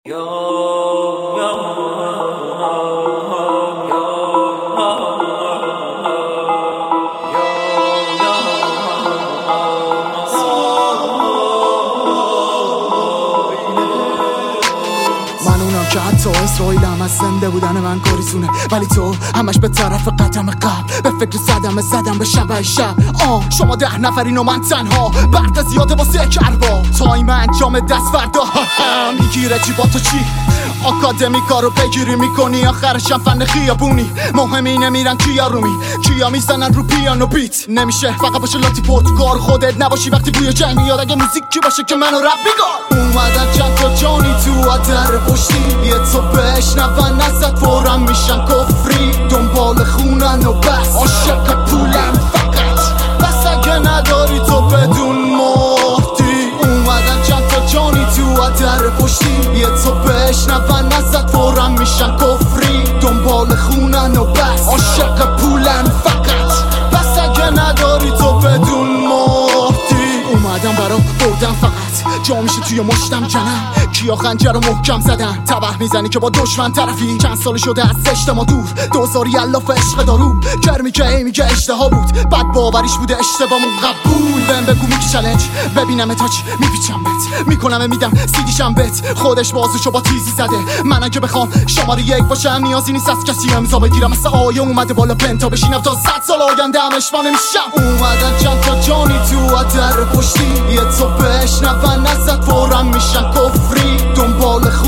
من اونم که حتی اسرائیلم از زنده بودن من کاریزونه، ولی تو همش به طرف قدم قبل به فکر زدم به شب شما 10 نفرین و من تنها، برد زیاده واسه کربا تایم انجام دست فردا میگیره چی با تو چی آکادمی کارو بگیری میکنی، آخرشم فن خیابونی مهم اینه میرن کیا رومی کیا میزنن رو پیانو بیت نمیشه فقط باشه لاتی پرتگار خودت نباشی وقتی بوی جنگ میاد اگه موزیکی باشه که منو رپ میگار اومدن چند تا جانی تو در پشتی یه تو بشنون ازت فورم میشن کفری دنبال خونن و بس عاشق پولن فقط بس اگه نداری تو بدون مهدی اومدن چند تا جانی تو در پشتی یه تو بشنون ازت فورم میشن کفری دنبال خونن و بس عاشق پولن فقط بس اگه نداری تو بدون مهدی اومدم برا بردم فقط جا میشه توی مشتم جنم کیا خنجر رو محکم زدن تبه میزنی که با دشمن طرفی چند سال شده از اجتماع دور دوزاری الاف عشق دارو کرمی که ای میگه اشتها بود بد باوریش بوده اشتباهمون قبول بهم بگو میگی چالش ببینم تاچ میپیچم بهت میکنم میدم سیدیشم بهت خودش بازوشو با تیزی زده من اگه بخوام شماره 1 باشم نیازی نیست از کسی امضا بگیرم مثل آیه اومده بالا پنتا بشینم تا 100 سال آینده همش من نمیشم اومدن چند تا جانی تو در پشتی یه تو بشنون ازت فورم میشن کفری دنبال